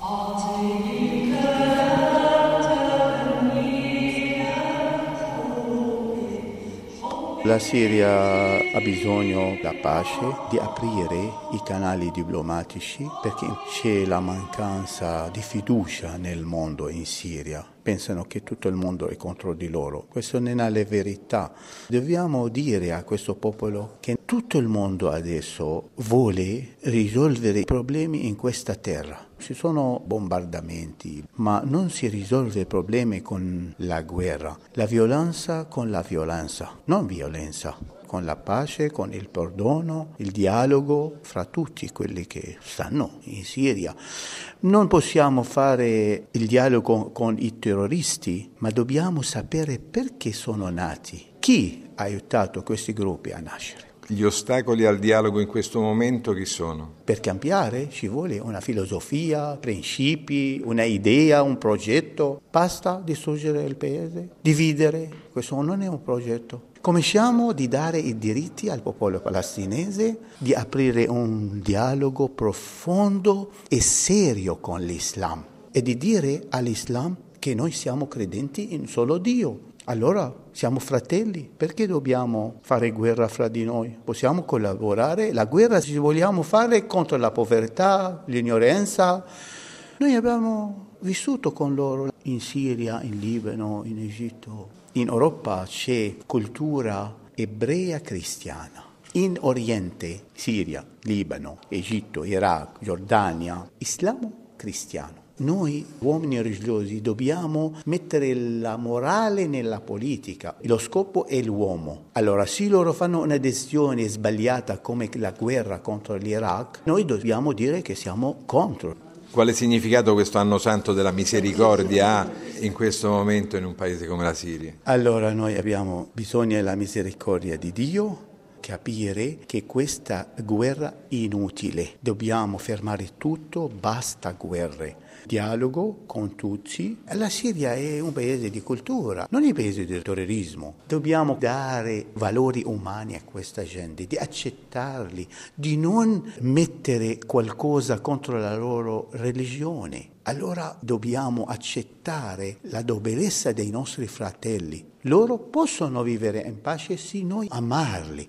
La Siria ha bisogno della pace, di aprire i canali diplomatici perché c'è la mancanza di fiducia nel mondo in Siria. Pensano che tutto il mondo è contro di loro. Questo non è la verità. Dobbiamo dire a questo popolo che tutto il mondo adesso vuole risolvere i problemi in questa terra. Ci sono bombardamenti, ma non si risolve i problemi con la guerra. La violenza con la violenza, non violenza. Con la pace, con il perdono, il dialogo fra tutti quelli che stanno in Siria. Non possiamo fare il dialogo con i terroristi, ma dobbiamo sapere perché sono nati. Chi ha aiutato questi gruppi a nascere? Gli ostacoli al dialogo in questo momento chi sono? Per cambiare ci vuole una filosofia, principi, una idea, un progetto. Basta distruggere il paese, dividere. Questo non è un progetto. Cominciamo di dare i diritti al popolo palestinese, di aprire un dialogo profondo e serio con l'Islam e di dire all'Islam che noi siamo credenti in solo Dio. Allora siamo fratelli, perché dobbiamo fare guerra fra di noi? Possiamo collaborare? La guerra ci vogliamo fare contro la povertà, l'ignoranza. Noi abbiamo vissuto con loro in Siria, in Libano, in Egitto. In Europa c'è cultura ebrea cristiana. In Oriente, Siria, Libano, Egitto, Iraq, Giordania, Islamo cristiano. Noi uomini religiosi dobbiamo mettere la morale nella politica, lo scopo è l'uomo. Allora se loro fanno una decisione sbagliata come la guerra contro l'Iraq, noi dobbiamo dire che siamo contro. Quale significato questo anno santo della misericordia ha in questo momento in un paese come la Siria? Allora noi abbiamo bisogno della misericordia di Dio, capire che questa guerra è inutile. Dobbiamo fermare tutto, basta guerre. Dialogo con tutti. La Siria è un paese di cultura, non è un paese di terrorismo. Dobbiamo dare valori umani a questa gente, di accettarli, di non mettere qualcosa contro la loro religione. Allora dobbiamo accettare la debolezza dei nostri fratelli. Loro possono vivere in pace se noi amarli.